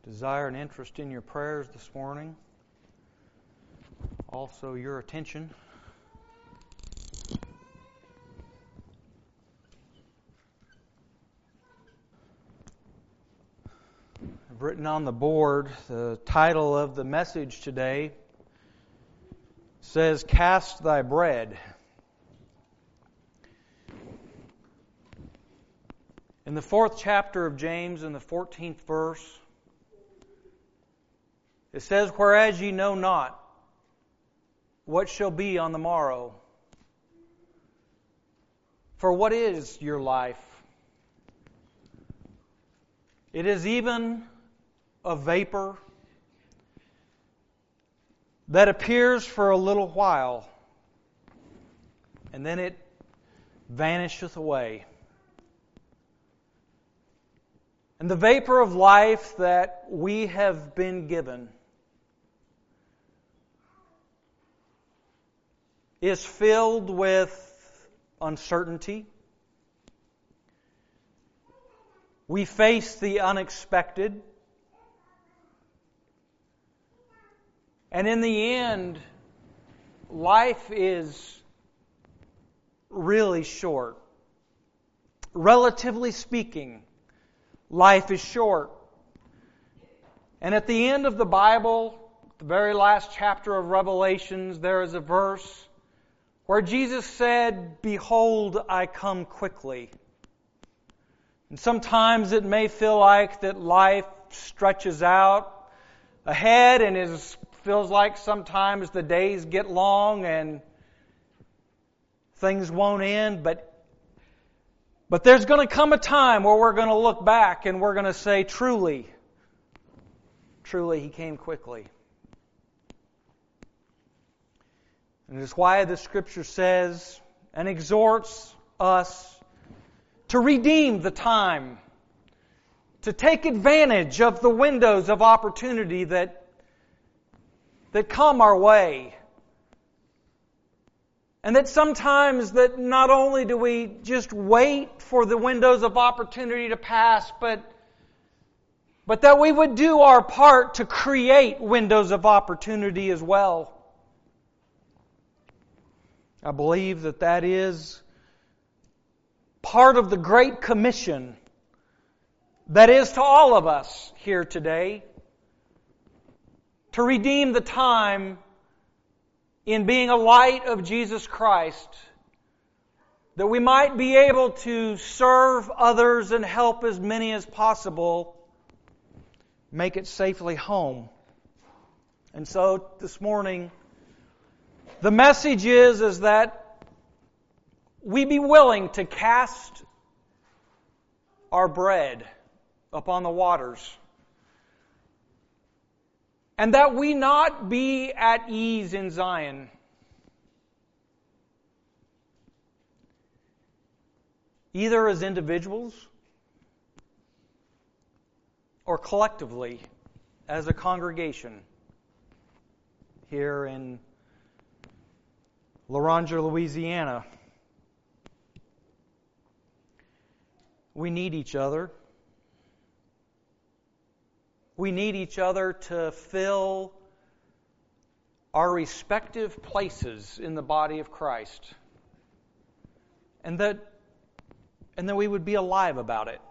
desire and interest in your prayers this morning. Also, your attention. I've written on the board the title of the message today says, "Cast thy bread." In the 4th chapter of James, in the 14th verse, it says, "Whereas ye know not what shall be on the morrow. For what is your life? It is even a vapor that appears for a little while, and then it vanisheth away." And the vapor of life that we have been given is filled with uncertainty. We face the unexpected. And in the end, life is really short. Relatively speaking, life is short. And at the end of the Bible, the very last chapter of Revelations, there is a verse where Jesus said, "Behold, I come quickly." And sometimes it may feel like that life stretches out ahead and feels like sometimes the days get long and things won't end. But there's going to come a time where we're going to look back and we're going to say, truly, He came quickly. And it's why the Scripture says and exhorts us to redeem the time, to take advantage of the windows of opportunity that come our way. And that sometimes that not only do we just wait for the windows of opportunity to pass, but that we would do our part to create windows of opportunity as well. I believe that is part of the Great Commission that is to all of us here today, to redeem the time in being a light of Jesus Christ, that we might be able to serve others and help as many as possible make it safely home. And so this morning, the message is that we be willing to cast our bread upon the waters. And that we not be at ease in Zion. Either as individuals or collectively as a congregation here in Loranger, Louisiana. We need each other. We need each other to fill our respective places in the body of Christ. And that we would be alive about it.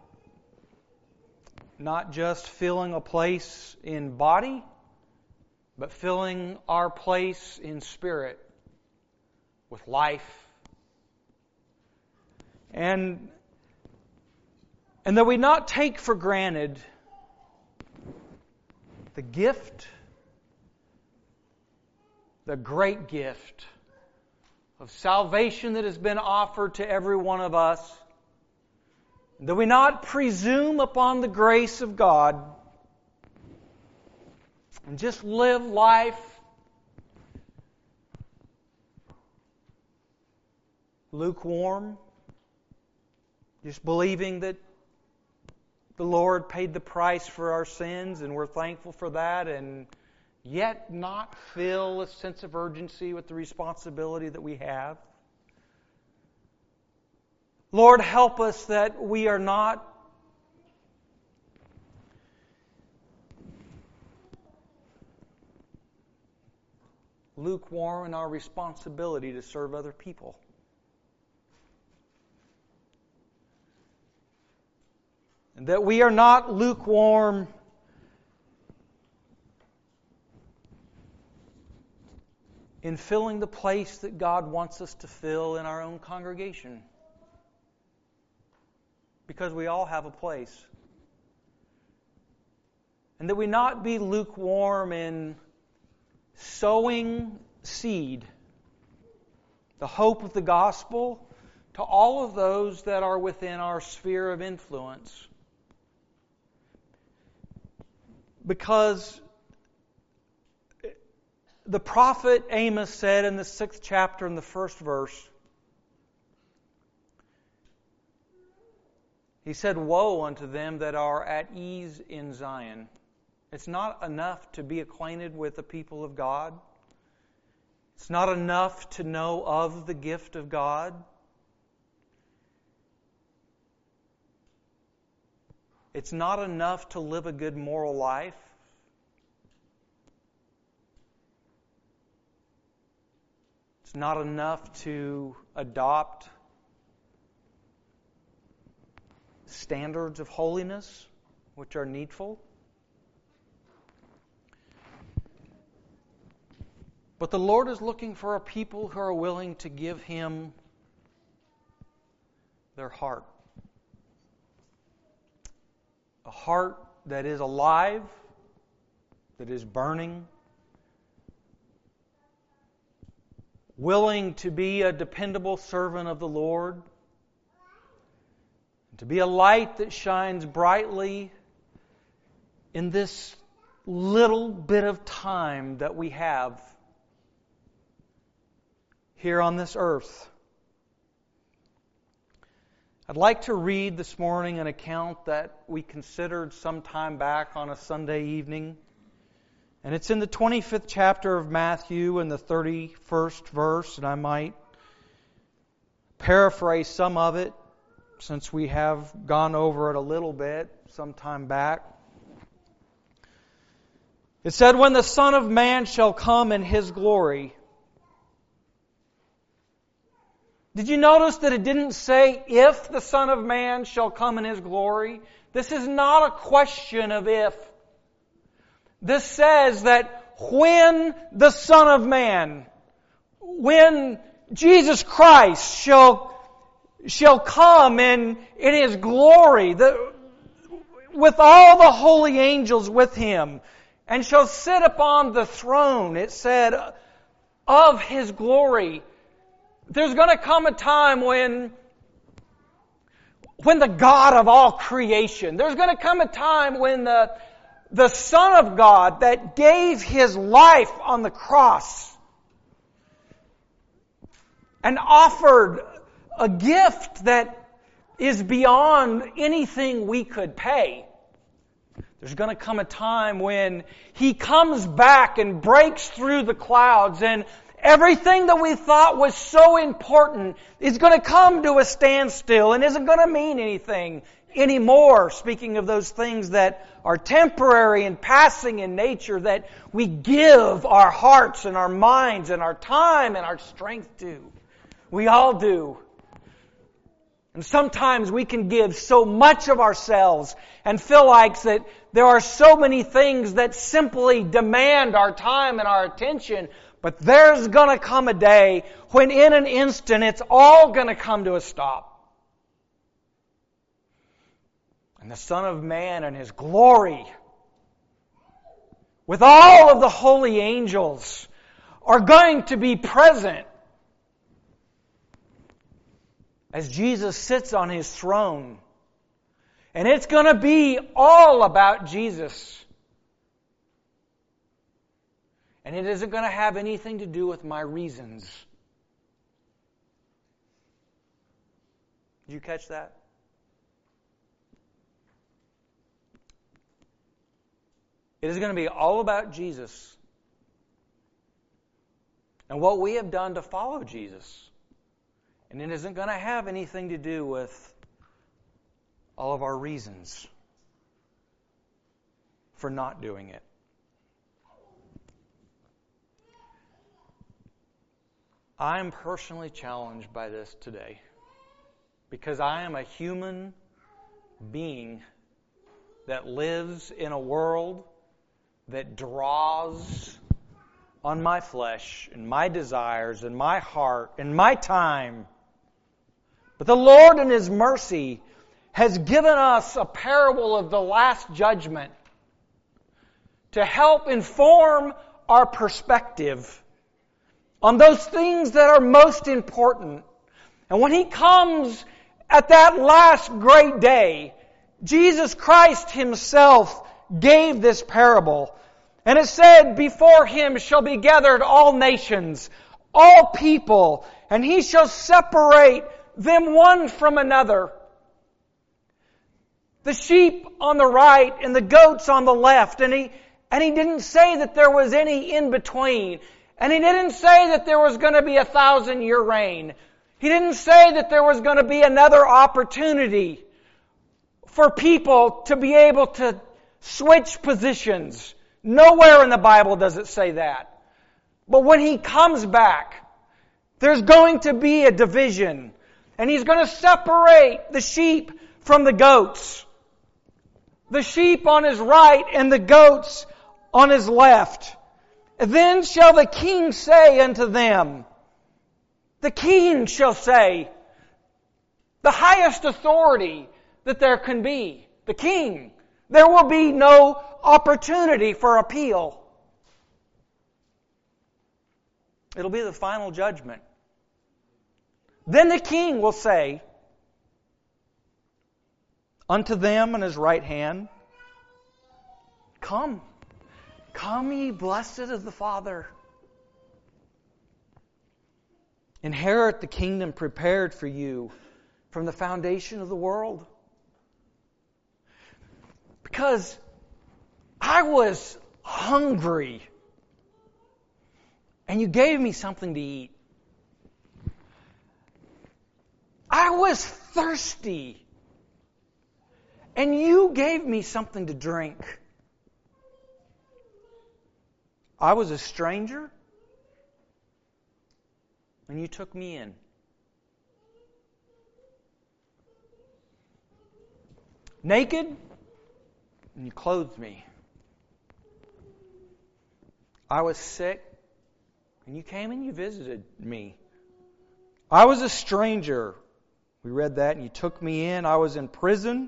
Not just filling a place in body, but filling our place in spirit with life. And that we not take for granted the gift, the great gift of salvation that has been offered to every one of us. That we not presume upon the grace of God and just live life lukewarm, just believing that the Lord paid the price for our sins and we're thankful for that, and yet not feel a sense of urgency with the responsibility that we have. Lord, help us that we are not lukewarm in our responsibility to serve other people. And that we are not lukewarm in filling the place that God wants us to fill in our own congregation. Because we all have a place. And that we not be lukewarm in sowing seed, the hope of the gospel, to all of those that are within our sphere of influence. Because the prophet Amos said in the 6th chapter in the 1st verse, he said, "Woe unto them that are at ease in Zion." It's not enough to be acquainted with the people of God. It's not enough to know of the gift of God. It's not enough to live a good moral life. It's not enough to adopt standards of holiness, which are needful. But the Lord is looking for a people who are willing to give Him their heart. A heart that is alive, that is burning, willing to be a dependable servant of the Lord, to be a light that shines brightly in this little bit of time that we have here on this earth. I'd like to read this morning an account that we considered some time back on a Sunday evening. And it's in the 25th chapter of Matthew and the 31st verse, and I might paraphrase some of it since we have gone over it a little bit some time back. It said, "When the Son of Man shall come in His glory." Did you notice that it didn't say, "if the Son of Man shall come in His glory"? This is not a question of if. This says that when the Son of Man, when Jesus Christ shall come in His glory, with all the holy angels with Him, and shall sit upon the throne, it said, of His glory. There's going to come a time when the God of all creation, there's going to come a time when the Son of God that gave His life on the cross and offered a gift that is beyond anything we could pay. There's going to come a time when He comes back and breaks through the clouds, and everything that we thought was so important is going to come to a standstill and isn't going to mean anything anymore. Speaking of those things that are temporary and passing in nature, that we give our hearts and our minds and our time and our strength to. We all do. And sometimes we can give so much of ourselves and feel like that there are so many things that simply demand our time and our attention. But there's going to come a day when in an instant it's all going to come to a stop. And the Son of Man and His glory, with all of the holy angels, are going to be present as Jesus sits on His throne. And it's going to be all about Jesus. And it isn't going to have anything to do with my reasons. Did you catch that? It is going to be all about Jesus and what we have done to follow Jesus. And it isn't going to have anything to do with all of our reasons for not doing it. I'm personally challenged by this today because I am a human being that lives in a world that draws on my flesh and my desires and my heart and my time. But the Lord in His mercy has given us a parable of the Last Judgment to help inform our perspective on those things that are most important. And when He comes at that last great day, Jesus Christ Himself gave this parable. And it said, before Him shall be gathered all nations, all people, and He shall separate them one from another. The sheep on the right and the goats on the left. And He didn't say that there was any in between. And He didn't say that there was going to be 1,000-year reign. He didn't say that there was going to be another opportunity for people to be able to switch positions. Nowhere in the Bible does it say that. But when He comes back, there's going to be a division. And He's going to separate the sheep from the goats. The sheep on His right and the goats on His left. Then shall the King say unto them, the King shall say, the highest authority that there can be, the King. There will be no opportunity for appeal. It'll be the final judgment. Then the King will say unto them on His right hand, Come, come ye blessed of the Father. Inherit the kingdom prepared for you from the foundation of the world. Because I was hungry and you gave me something to eat. I was thirsty and you gave me something to drink. I was a stranger and you took me in. Naked and you clothed me. I was sick and you came and you visited me. I was a stranger. We read that and you took me in. I was in prison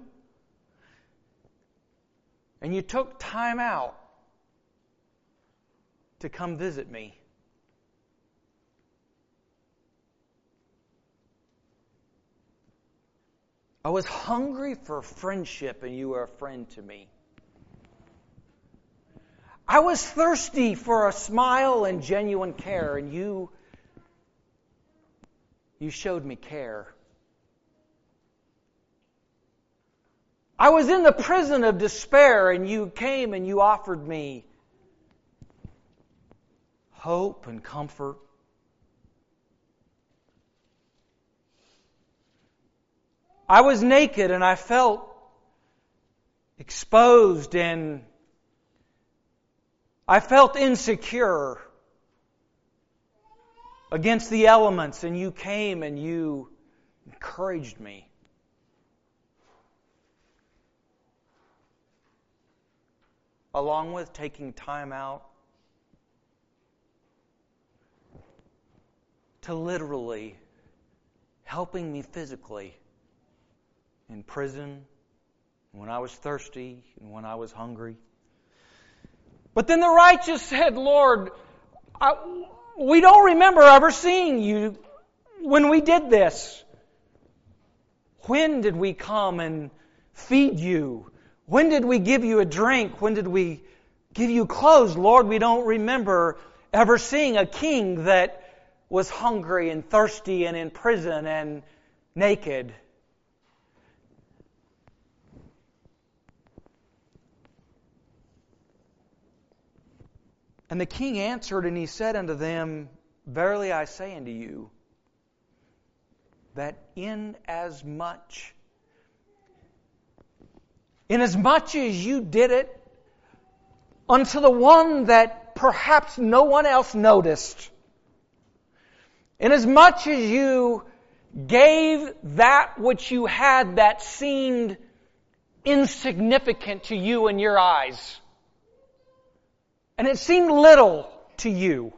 and you took time out to come visit me. I was hungry for friendship and you were a friend to me. I was thirsty for a smile and genuine care and you showed me care. I was in the prison of despair and you came and you offered me hope and comfort. I was naked and I felt exposed and I felt insecure against the elements, and you came and you encouraged me. Along with taking time out to literally helping me physically in prison, when I was thirsty, and when I was hungry. But then the righteous said, Lord, we don't remember ever seeing you when we did this. When did we come and feed you? When did we give you a drink? When did we give you clothes? Lord, we don't remember ever seeing a king that was hungry and thirsty and in prison and naked. And the king answered and he said unto them, Verily I say unto you, that inasmuch as you did it unto the one that perhaps no one else noticed, Inasmuch as you gave that which you had that seemed insignificant to you in your eyes, and it seemed little to you,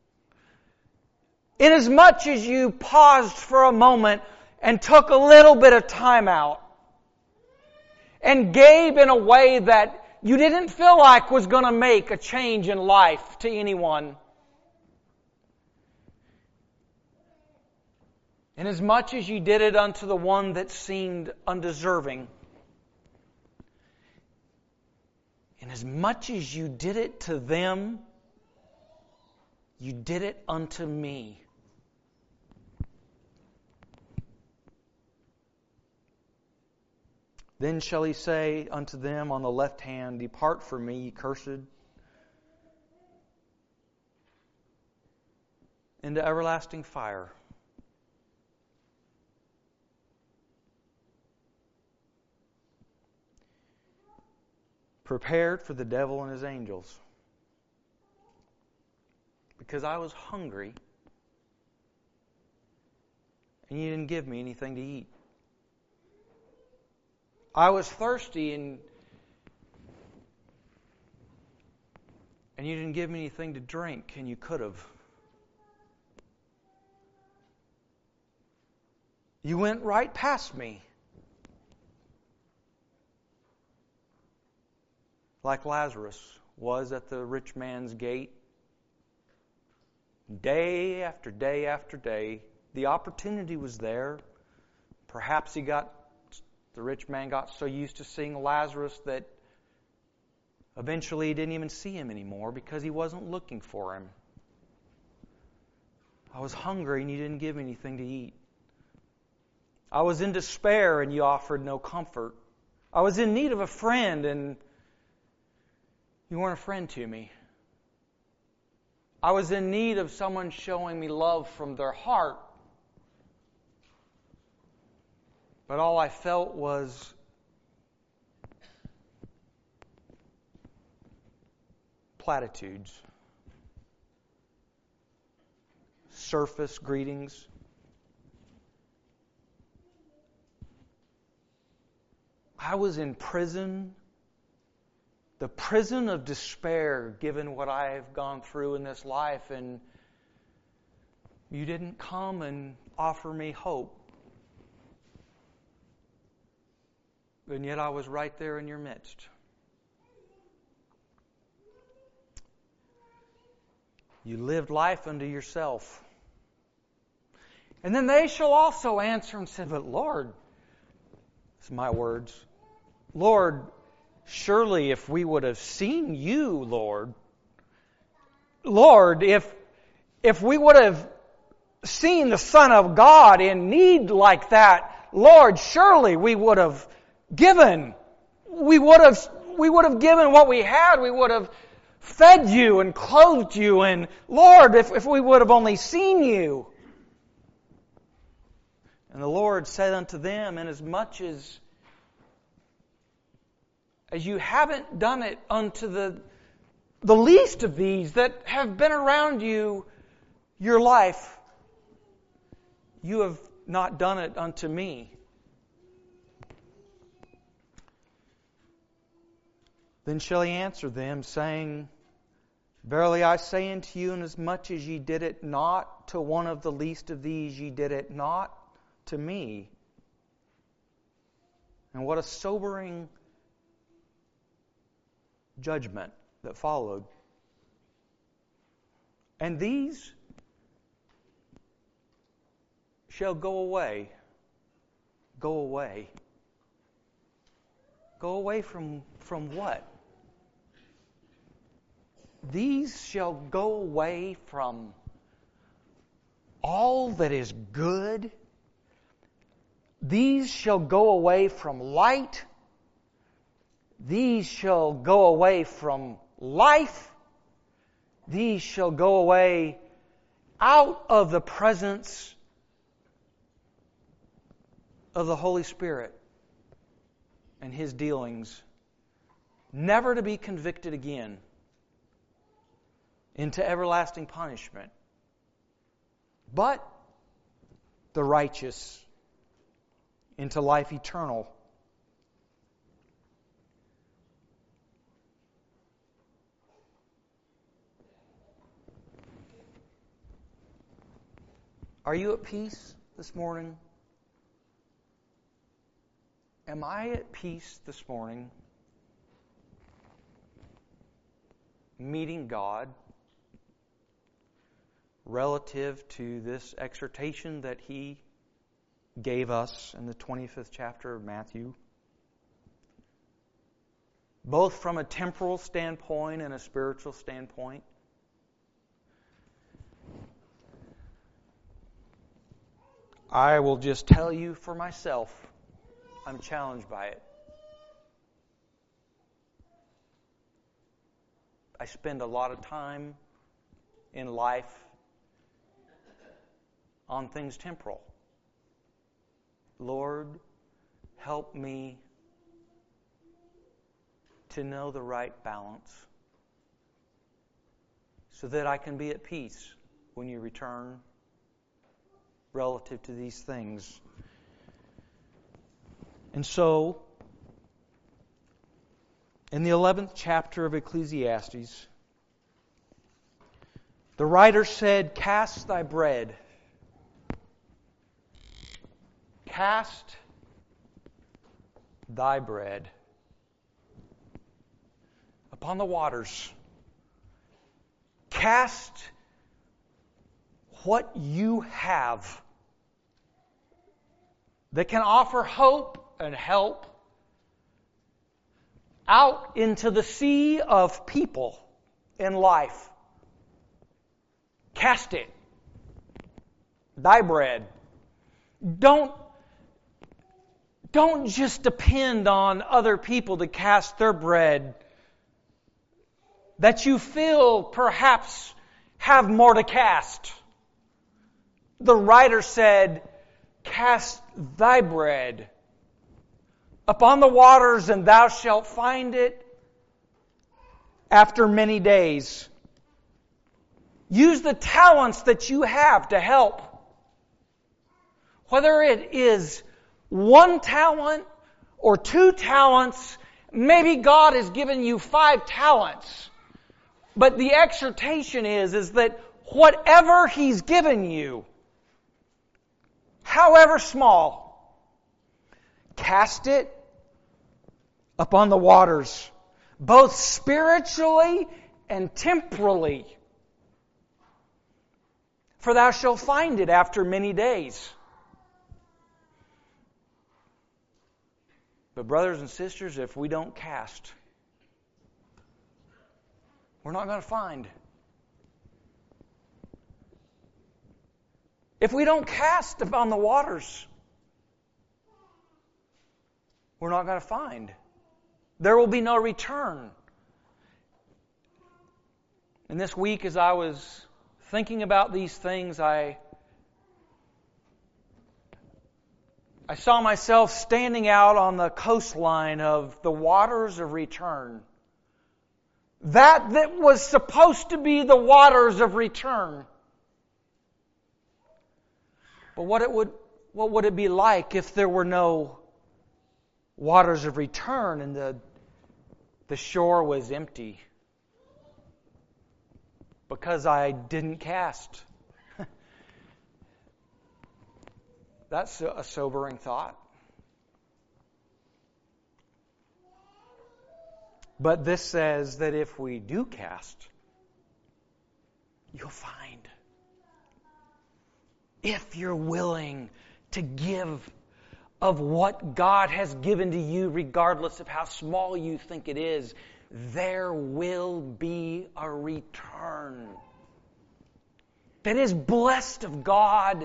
inasmuch as you paused for a moment and took a little bit of time out and gave in a way that you didn't feel like was going to make a change in life to anyone, inasmuch as you did it unto the one that seemed undeserving, inasmuch as you did it to them, you did it unto me. Then shall he say unto them on the left hand, Depart from me, ye cursed, into everlasting fire, prepared for the devil and his angels. Because I was hungry, and you didn't give me anything to eat. I was thirsty, and you didn't give me anything to drink, and you could have. You went right past me. Like Lazarus was at the rich man's gate. Day after day after day, the opportunity was there. Perhaps the rich man got so used to seeing Lazarus that eventually he didn't even see him anymore because he wasn't looking for him. I was hungry and you didn't give me anything to eat. I was in despair and you offered no comfort. I was in need of a friend and you weren't a friend to me. I was in need of someone showing me love from their heart. But all I felt was platitudes, surface greetings. I was in prison, the prison of despair, given what I have gone through in this life, and you didn't come and offer me hope. And yet I was right there in your midst. You lived life unto yourself. And then they shall also answer and say, But Lord, it's my words, Lord, surely if we would have seen you, Lord, if we would have seen the Son of God in need like that, Lord, surely we would have given. We would have given what we had. We would have fed you and clothed you. And Lord, if we would have only seen you. And the Lord said unto them, Inasmuch as you haven't done it unto the least of these that have been around you your life, you have not done it unto me. Then shall he answer them, saying, Verily I say unto you, inasmuch as ye did it not to one of the least of these, ye did it not to me. And what a sobering judgment that followed. And these shall go away. Go away. Go away from what? These shall go away from all that is good. These shall go away from light. These shall go away from life. These shall go away out of the presence of the Holy Spirit and His dealings, never to be convicted again into everlasting punishment. But the righteous into life eternal. Are you at peace this morning? Am I at peace this morning? Meeting God relative to this exhortation that He gave us in the 25th chapter of Matthew, both from a temporal standpoint and a spiritual standpoint. I will just tell you for myself, I'm challenged by it. I spend a lot of time in life on things temporal. Lord, help me to know the right balance so that I can be at peace when you return relative to these things. And so, in the 11th chapter of Ecclesiastes, the writer said, "Cast thy bread. Cast thy bread upon the waters. Cast what you have that can offer hope and help out into the sea of people in life. Cast it. Thy bread. Don't just depend on other people to cast their bread that you feel perhaps have more to cast. The writer said, "Cast thy bread upon the waters, and thou shalt find it after many days." Use the talents that you have to help. Whether it is 1 talent or 2 talents, maybe God has given you 5 talents. But the exhortation is that whatever He's given you, however small, cast it upon the waters, both spiritually and temporally. For thou shalt find it after many days. But brothers and sisters, if we don't cast, we're not going to find. If we don't cast upon the waters, we're not going to find. There will be no return. And this week, as I was thinking about these things, I saw myself standing out on the coastline of the waters of return. That was supposed to be the waters of return. But what would it be like if there were no waters of return and the shore was empty? Because I didn't cast. That's a sobering thought. But this says that if we do cast, you'll find. If you're willing to give of what God has given to you, regardless of how small you think it is, there will be a return that is blessed of God.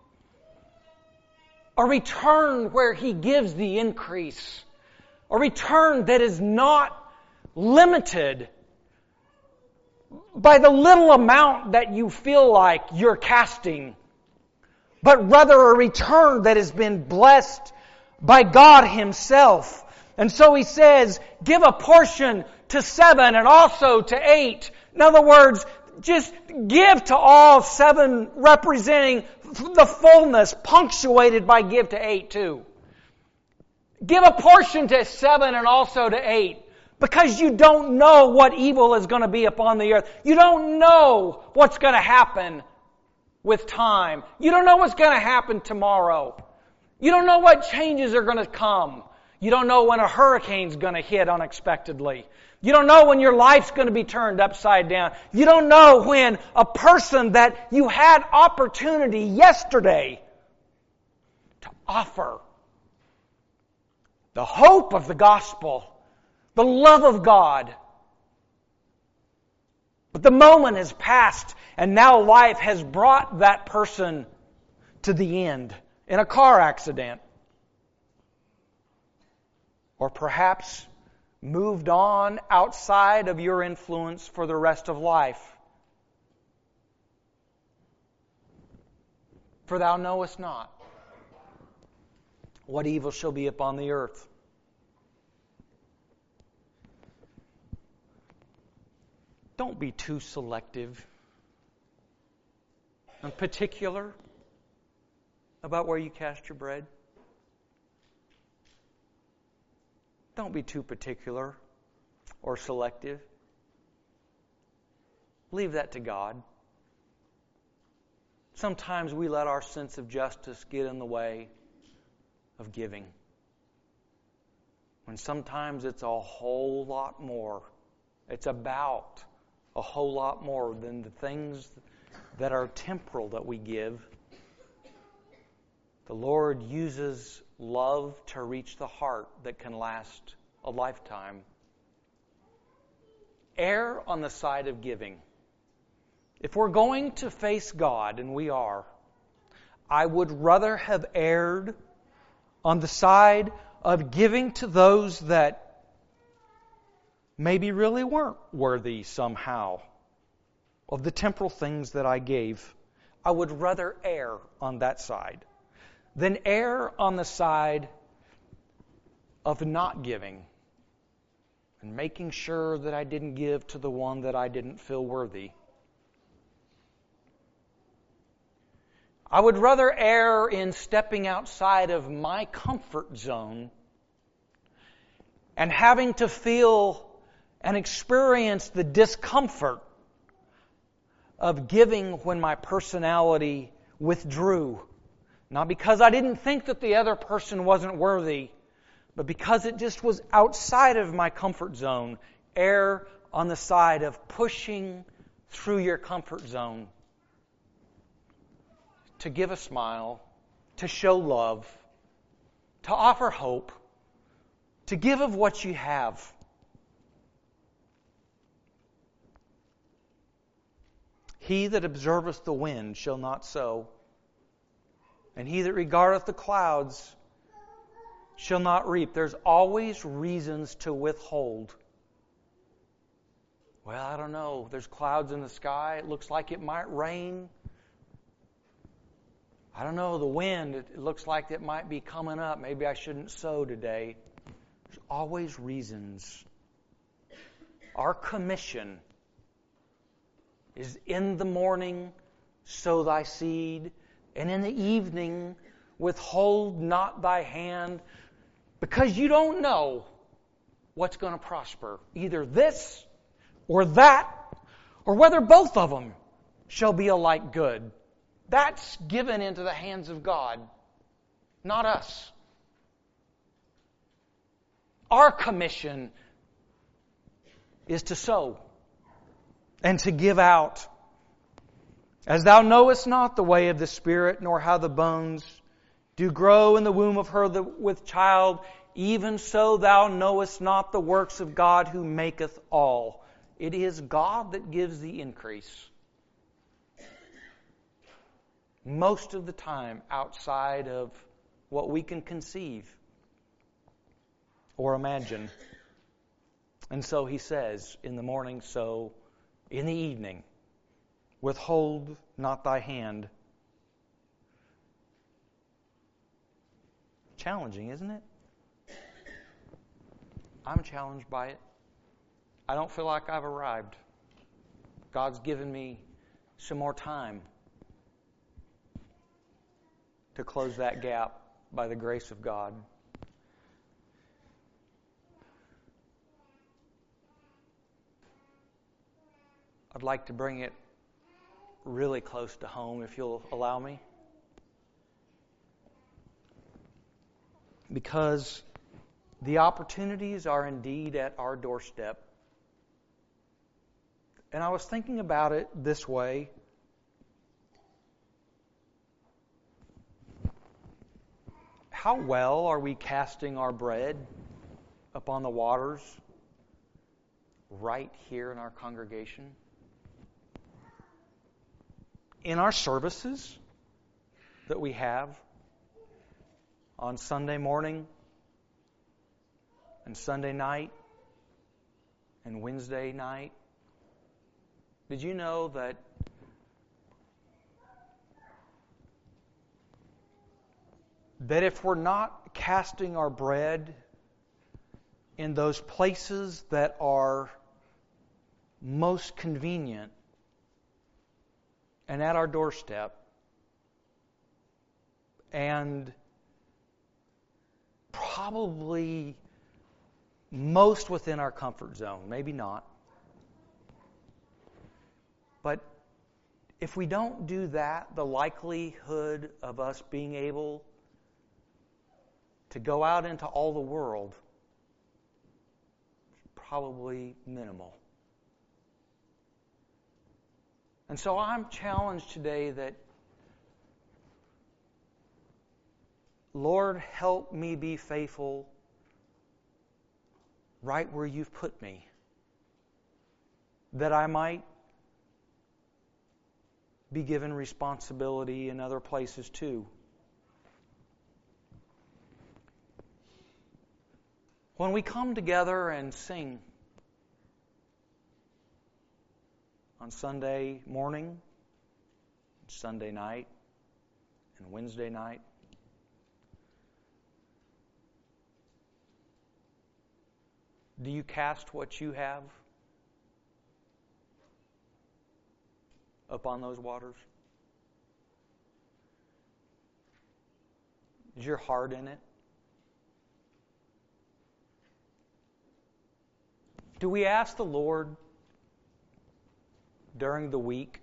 A return where He gives the increase. A return that is not limited by the little amount that you feel like you're casting, but rather a return that has been blessed by God Himself. And so He says, give a portion to 7 and also to 8. In other words, just give to all 7, representing the fullness punctuated by give to 8 too. Give a portion to 7 and also to 8. Because you don't know what evil is going to be upon the earth. You don't know what's going to happen with time. You don't know what's going to happen tomorrow. You don't know what changes are going to come. You don't know when a hurricane's going to hit unexpectedly. You don't know when your life's going to be turned upside down. You don't know when a person that you had opportunity yesterday to offer the hope of the gospel, the love of God. But the moment has passed, and now life has brought that person to the end in a car accident. Or perhaps moved on outside of your influence for the rest of life. For thou knowest not what evil shall be upon the earth. Don't be too selective and particular about where you cast your bread. Don't be too particular or selective. Leave that to God. Sometimes we let our sense of justice get in the way of giving. When sometimes it's a whole lot more. It's about a whole lot more than the things that are temporal that we give. The Lord uses love to reach the heart that can last a lifetime. Err on the side of giving. If we're going to face God, and we are, I would rather have erred on the side of giving to those that maybe really weren't worthy somehow of the temporal things that I gave. I would rather err on that side than err on the side of not giving and making sure that I didn't give to the one that I didn't feel worthy. I would rather err in stepping outside of my comfort zone and having to feel and experience the discomfort of giving when my personality withdrew. Not because I didn't think that the other person wasn't worthy, but because it just was outside of my comfort zone. Err on the side of pushing through your comfort zone. To give a smile, to show love, to offer hope, to give of what you have. He that observeth the wind shall not sow, and he that regardeth the clouds shall not reap. There's always reasons to withhold. Well, I don't know. There's clouds in the sky. It looks like it might rain. I don't know. The wind, it looks like it might be coming up. Maybe I shouldn't sow today. There's always reasons. Our commission is in the morning, sow thy seed, and in the evening, withhold not thy hand, because you don't know what's going to prosper. Either this or that, or whether both of them shall be alike good. That's given into the hands of God, not us. Our commission is to sow and to give out. As thou knowest not the way of the Spirit, nor how the bones do grow in the womb of her with child, even so thou knowest not the works of God who maketh all. It is God that gives the increase. Most of the time outside of what we can conceive or imagine. And so he says, in the morning sow, in the evening withhold not thy hand. Challenging, isn't it? I'm challenged by it. I don't feel like I've arrived. God's given me some more time. to close that gap by the grace of God. I'd like to bring it really close to home, if you'll allow me. Because the opportunities are indeed at our doorstep. And I was thinking about it this way. How well are we casting our bread upon the waters right here in our congregation? In our services that we have on Sunday morning and Sunday night and Wednesday night. Did you know that if we're not casting our bread in those places that are most convenient and at our doorstep, and probably most within our comfort zone, maybe not. But if we don't do that, the likelihood of us being able to go out into all the world is probably minimal. And so I'm challenged today that, Lord, help me be faithful right where you've put me, that I might be given responsibility in other places too. When we come together and sing on Sunday morning, Sunday night, and Wednesday night, do you cast what you have upon those waters? Is your heart in it? Do we ask the Lord during the week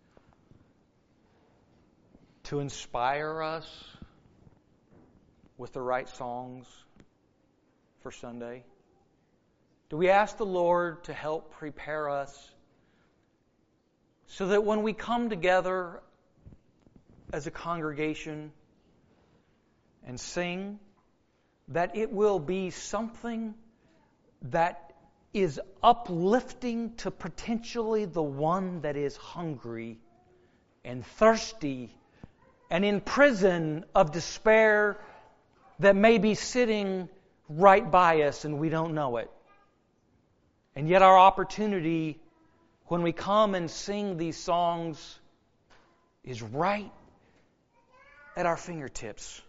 to inspire us with the right songs for Sunday? Do we ask the Lord to help prepare us so that when we come together as a congregation and sing, that it will be something that is uplifting to potentially the one that is hungry and thirsty and in prison of despair that may be sitting right by us and we don't know it. And yet our opportunity when we come and sing these songs is right at our fingertips.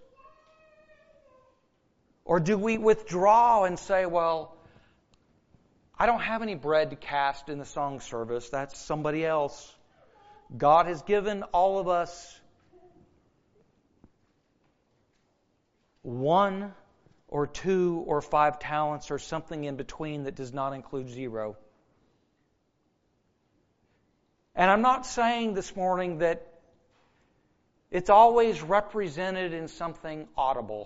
Or do we withdraw and say, well, I don't have any bread to cast in the song service. That's somebody else. God has given all of us one or two or 5 talents or something in between that does not include 0. And I'm not saying this morning that it's always represented in something audible.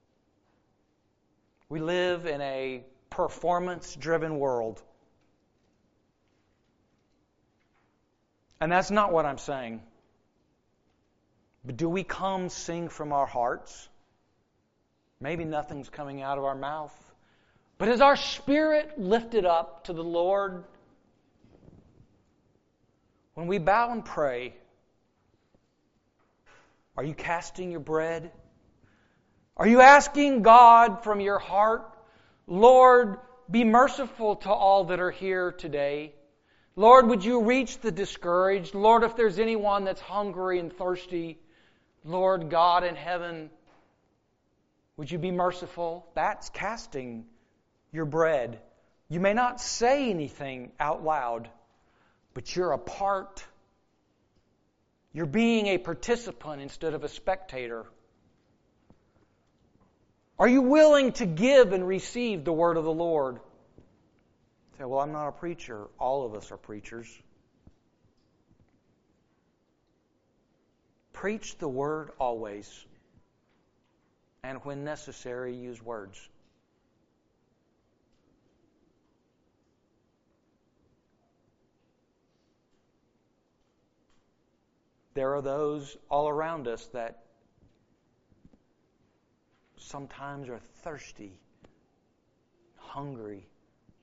We live in a performance-driven world. And that's not what I'm saying. But do we come sing from our hearts? Maybe nothing's coming out of our mouth. But is our spirit lifted up to the Lord? When we bow and pray, are you casting your bread? Are you asking God from your heart, Lord, be merciful to all that are here today. Lord, would you reach the discouraged? Lord, if there's anyone that's hungry and thirsty, Lord God in heaven, would you be merciful? That's casting your bread. You may not say anything out loud, but you're a part. You're being a participant instead of a spectator. Are you willing to give and receive the word of the Lord? You say, well, I'm not a preacher. All of us are preachers. Preach the word always. And when necessary, use words. There are those all around us that sometimes are thirsty, hungry.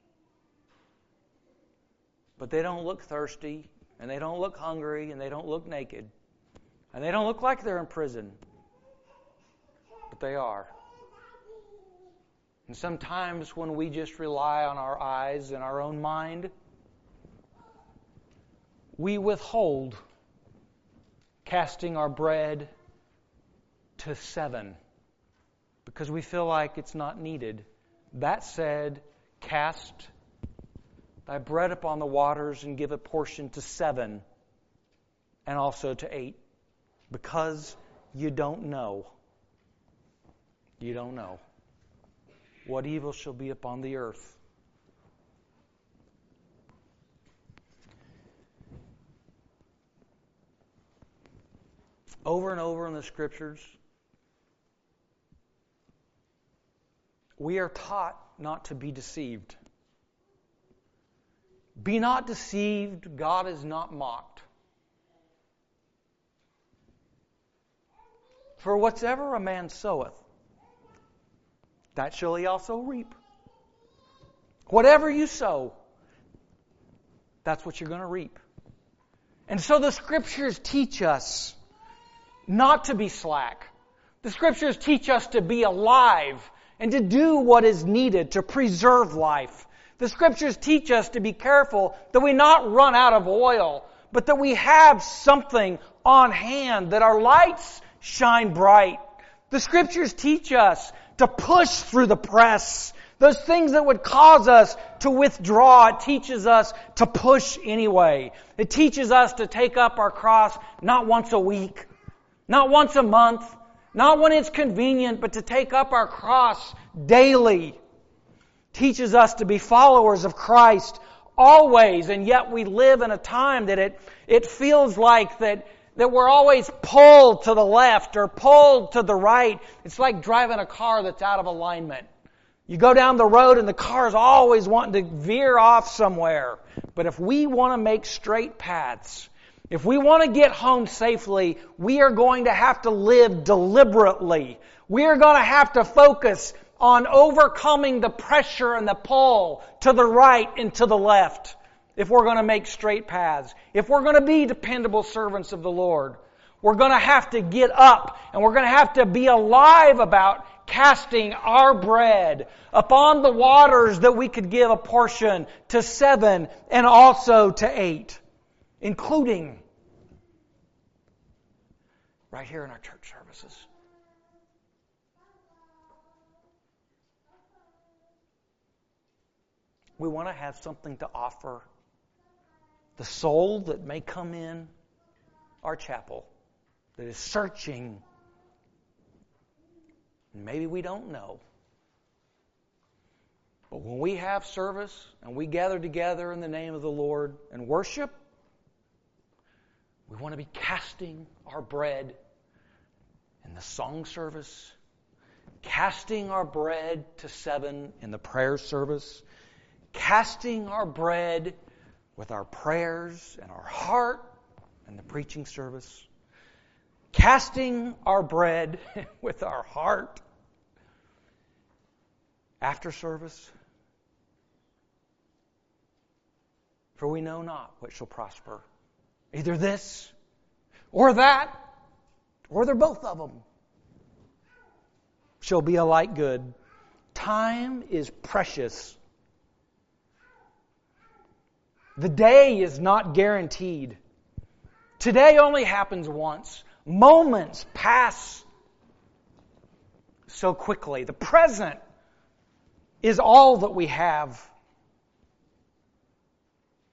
But they don't look thirsty, and they don't look hungry, and they don't look naked. And they don't look like they're in prison. But they are. And sometimes when we just rely on our eyes and our own mind, we withhold casting our bread to 7 because we feel like it's not needed. That said, cast thy bread upon the waters and give a portion to 7 and also to 8 because you don't know. You don't know what evil shall be upon the earth. Over and over in the Scriptures, we are taught not to be deceived. Be not deceived, God is not mocked. For whatsoever a man soweth, that shall he also reap. Whatever you sow, that's what you're going to reap. And so the Scriptures teach us not to be slack. The Scriptures teach us to be alive and to do what is needed to preserve life. The Scriptures teach us to be careful that we not run out of oil, but that we have something on hand, that our lights shine bright. The Scriptures teach us to push through the press. Those things that would cause us to withdraw, it teaches us to push anyway. It teaches us to take up our cross not once a week, not once a month, not when it's convenient, but to take up our cross daily. Teaches us to be followers of Christ always, and yet we live in a time that it feels like that we're always pulled to the left or pulled to the right. It's like driving a car that's out of alignment. You go down the road and the car is always wanting to veer off somewhere. But if we want to make straight paths, if we want to get home safely, we are going to have to live deliberately. We are going to have to focus on overcoming the pressure and the pull to the right and to the left if we're going to make straight paths. If we're going to be dependable servants of the Lord, we're going to have to get up and we're going to have to be alive about casting our bread upon the waters that we could give a portion to 7 and also to 8. Including right here in our church services. We want to have something to offer the soul that may come in our chapel that is searching. Maybe we don't know. But when we have service and we gather together in the name of the Lord and worship, we want to be casting our bread in the song service, casting our bread to 7 in the prayer service, casting our bread with our prayers and our heart in the preaching service, casting our bread with our heart after service. For we know not what shall prosper. Either this, or that, or they're both of them, shall be alike good. Time is precious. The day is not guaranteed. Today only happens once. Moments pass so quickly. The present is all that we have.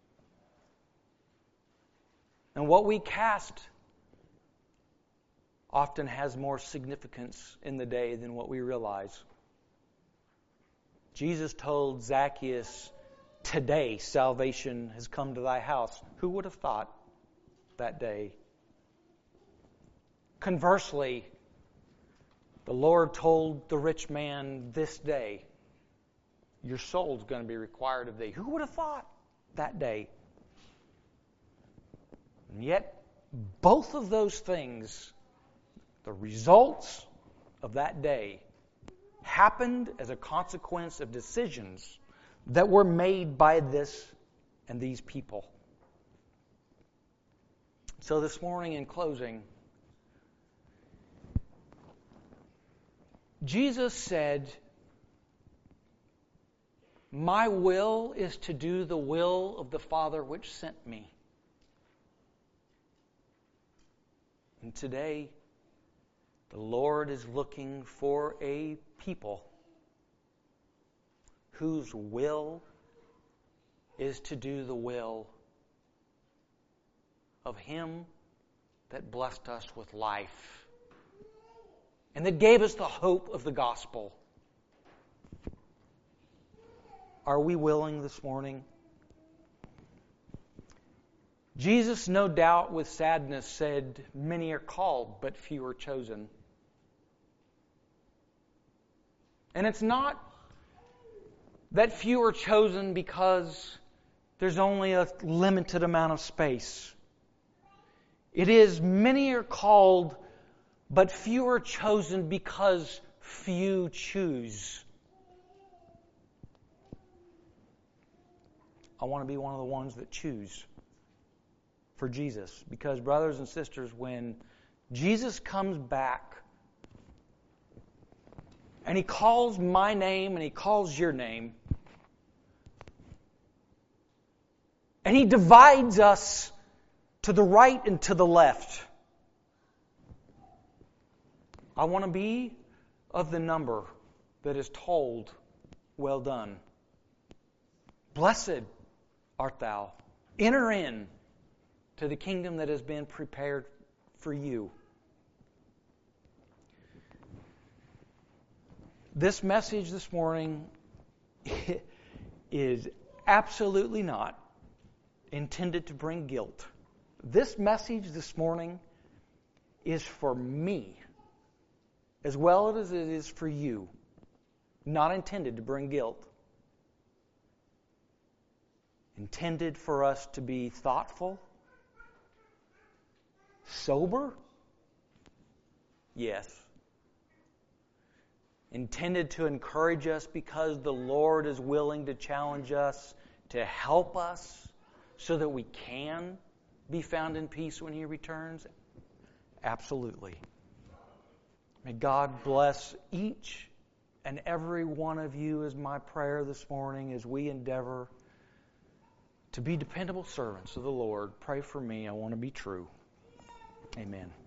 And what we cast often has more significance in the day than what we realize. Jesus told Zacchaeus, "Today salvation has come to thy house." Who would have thought that day? Conversely, the Lord told the rich man, "This day your soul's going to be required of thee." Who would have thought that day? And yet, both of those things, the results of that day, happened as a consequence of decisions that were made by this and these people. So this morning, in closing, Jesus said, "My will is to do the will of the Father which sent me." And today, the Lord is looking for a people whose will is to do the will of Him that blessed us with life and that gave us the hope of the gospel. Are we willing this morning? Jesus, no doubt with sadness, said, "Many are called, but few are chosen." And it's not that few are chosen because there's only a limited amount of space. It is many are called, but few are chosen because few choose. I want to be one of the ones that choose for Jesus. Because, brothers and sisters, when Jesus comes back and He calls my name and He calls your name, and He divides us to the right and to the left, I want to be of the number that is told, "Well done. Blessed art thou. Enter in to the kingdom that has been prepared for you." This message this morning is absolutely not intended to bring guilt. This message this morning is for me as well as it is for you, not intended to bring guilt. Intended for us to be thoughtful, sober? Yes. Intended to encourage us because the Lord is willing to challenge us, to help us so that we can be found in peace when He returns? Absolutely. May God bless each and every one of you is my prayer this morning as we endeavor to be dependable servants of the Lord. Pray for me. I want to be true. Amen.